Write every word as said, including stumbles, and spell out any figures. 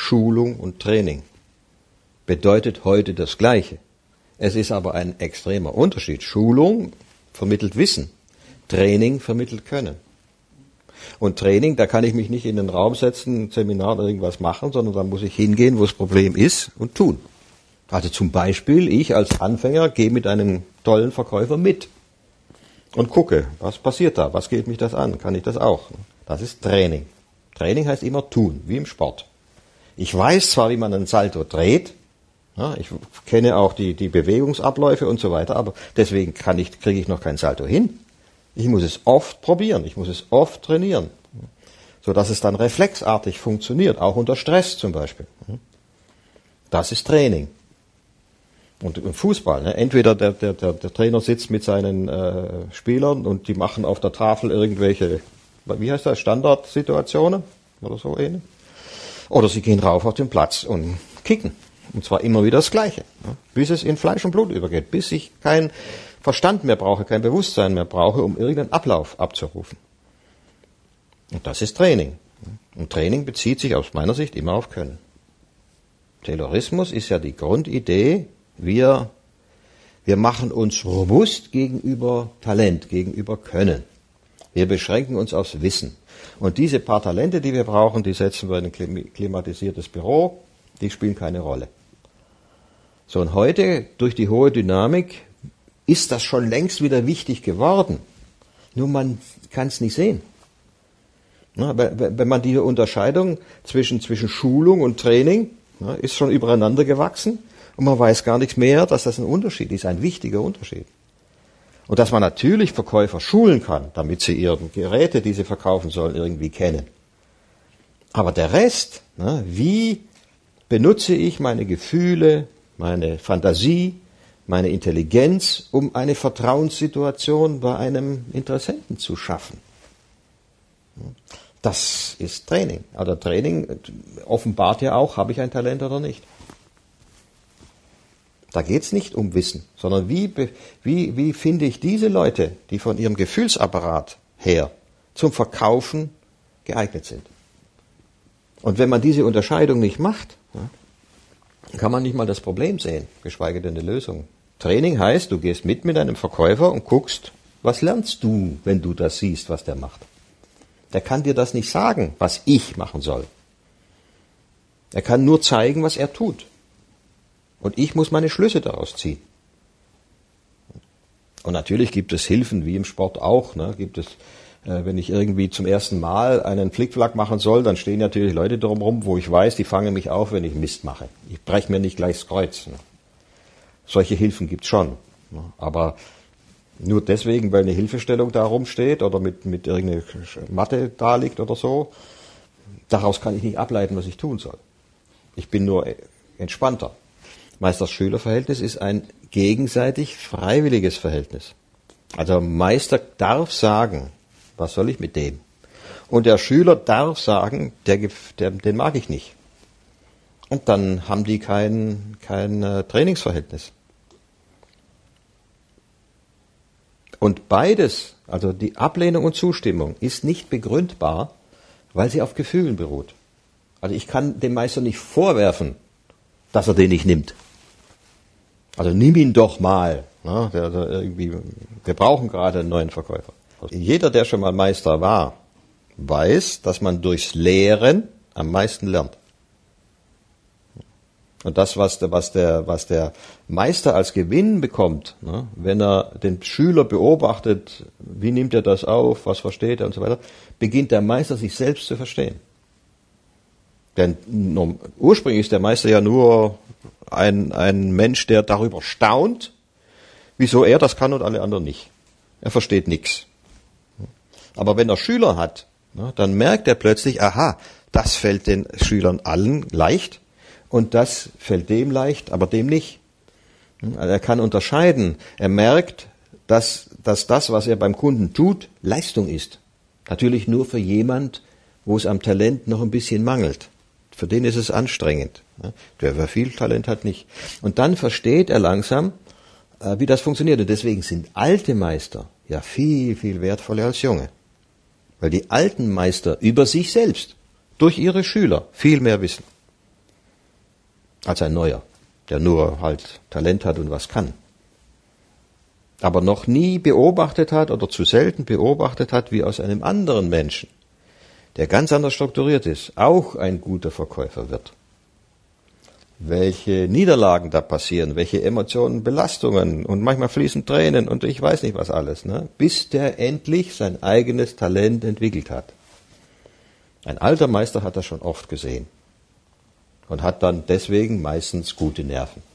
Schulung und Training. Bedeutet heute das Gleiche. Es ist aber ein extremer Unterschied. Schulung vermittelt Wissen, Training vermittelt Können. Und Training, da kann ich mich nicht in den Raum setzen, ein Seminar oder irgendwas machen, sondern da muss ich hingehen, wo das Problem ist und tun. Also zum Beispiel, ich als Anfänger gehe mit einem tollen Verkäufer mit und gucke, was passiert da, was geht mich das an, kann ich das auch. Das ist Training. Training heißt immer tun, wie im Sport. Ich weiß zwar, wie man einen Salto dreht, ja, ich kenne auch die, die Bewegungsabläufe und so weiter, aber deswegen kann ich, kriege ich noch kein Salto hin. Ich muss es oft probieren, ich muss es oft trainieren, sodass es dann reflexartig funktioniert, auch unter Stress zum Beispiel. Das ist Training. Und im Fußball, ne? Entweder der, der, der, der Trainer sitzt mit seinen äh, Spielern und die machen auf der Tafel irgendwelche, wie heißt das, Standardsituationen oder so ähnlich. Oder sie gehen rauf auf den Platz und kicken. Und zwar immer wieder das Gleiche, ne? Bis es in Fleisch und Blut übergeht, bis ich kein Verstand mehr brauche, kein Bewusstsein mehr brauche, um irgendeinen Ablauf abzurufen. Und das ist Training. Und Training bezieht sich aus meiner Sicht immer auf Können. Taylorismus ist ja die Grundidee, wir, wir machen uns robust gegenüber Talent, gegenüber Können. Wir beschränken uns aufs Wissen. Und diese paar Talente, die wir brauchen, die setzen wir in ein klimatisiertes Büro, die spielen keine Rolle. So, und heute, durch die hohe Dynamik, ist das schon längst wieder wichtig geworden. Nur man kann es nicht sehen. Na, wenn man die Unterscheidung zwischen, zwischen Schulung und Training, na, ist schon übereinander gewachsen und man weiß gar nichts mehr, dass das ein Unterschied ist, ein wichtiger Unterschied. Und dass man natürlich Verkäufer schulen kann, damit sie ihre Geräte, die sie verkaufen sollen, irgendwie kennen. Aber der Rest, na, wie benutze ich meine Gefühle, meine Fantasie, meine Intelligenz, um eine Vertrauenssituation bei einem Interessenten zu schaffen. Das ist Training. Also Training offenbart ja auch, habe ich ein Talent oder nicht. Da geht es nicht um Wissen, sondern wie, wie, wie finde ich diese Leute, die von ihrem Gefühlsapparat her zum Verkaufen geeignet sind. Und wenn man diese Unterscheidung nicht macht, kann man nicht mal das Problem sehen, geschweige denn eine Lösung. Training heißt, du gehst mit mit einem Verkäufer und guckst, was lernst du, wenn du das siehst, was der macht. Der kann dir das nicht sagen, was ich machen soll. Er kann nur zeigen, was er tut. Und ich muss meine Schlüsse daraus ziehen. Und natürlich gibt es Hilfen, wie im Sport auch. Ne? Gibt es, äh, wenn ich irgendwie zum ersten Mal einen Flickflack machen soll, dann stehen natürlich Leute drumherum, wo ich weiß, die fangen mich auf, wenn ich Mist mache. Ich breche mir nicht gleich das Kreuz. Ne? Solche Hilfen gibt's schon. Ne? Aber nur deswegen, weil eine Hilfestellung da rumsteht oder mit, mit irgendeiner Matte da liegt oder so, daraus kann ich nicht ableiten, was ich tun soll. Ich bin nur entspannter. Meister-Schüler-Verhältnis ist ein gegenseitig freiwilliges Verhältnis. Also Meister darf sagen, was soll ich mit dem? Und der Schüler darf sagen, der, der, den mag ich nicht. Und dann haben die kein, kein äh, Trainingsverhältnis. Und beides, also die Ablehnung und Zustimmung, ist nicht begründbar, weil sie auf Gefühlen beruht. Also ich kann dem Meister nicht vorwerfen, dass er den nicht nimmt. Also nimm ihn doch mal. Ne? Der, der irgendwie, wir brauchen gerade einen neuen Verkäufer. Jeder, der schon mal Meister war, weiß, dass man durchs Lehren am meisten lernt. Und das, was der, was der, was der Meister als Gewinn bekommt, ne, wenn er den Schüler beobachtet, wie nimmt er das auf, was versteht er und so weiter, beginnt der Meister sich selbst zu verstehen. Denn ursprünglich ist der Meister ja nur ein, ein Mensch, der darüber staunt, wieso er das kann und alle anderen nicht. Er versteht nichts. Aber wenn er Schüler hat, ne, dann merkt er plötzlich, aha, das fällt den Schülern allen leicht. Und das fällt dem leicht, aber dem nicht. Also er kann unterscheiden. Er merkt, dass, dass das, was er beim Kunden tut, Leistung ist. Natürlich nur für jemand, wo es am Talent noch ein bisschen mangelt. Für den ist es anstrengend. Der, wer viel Talent hat, nicht. Und dann versteht er langsam, wie das funktioniert. Und deswegen sind alte Meister ja viel, viel wertvoller als junge. Weil die alten Meister über sich selbst, durch ihre Schüler, viel mehr wissen. als ein Neuer, der nur halt Talent hat und was kann. Aber noch nie beobachtet hat oder zu selten beobachtet hat, wie aus einem anderen Menschen, der ganz anders strukturiert ist, auch ein guter Verkäufer wird. Welche Niederlagen da passieren, welche Emotionen, Belastungen und manchmal fließen Tränen und ich weiß nicht was alles, ne? Bis der endlich sein eigenes Talent entwickelt hat. Ein alter Meister hat das schon oft gesehen und hat dann deswegen meistens gute Nerven.